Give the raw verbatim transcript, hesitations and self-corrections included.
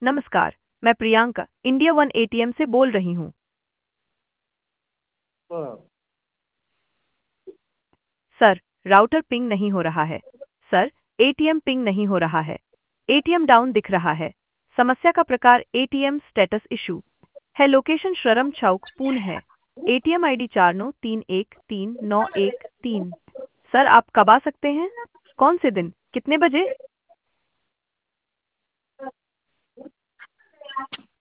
नमस्कार, मैं Priyanka India one ATM से बोल रही हूँ। हाँ। सर, राउटर पिंग नहीं हो रहा है। सर, एटीएम पिंग नहीं हो रहा है। एटीएम डाउन दिख रहा है। समस्या का प्रकार एटीएम स्टेटस इशू है। लोकेशन श्ररम चौक पुणे है। एटीएम आईडी चार नौ तीन एक तीन नौ एक तीन। सर, आप कब आ सकते हैं? कौन से दिन, कितने बजे?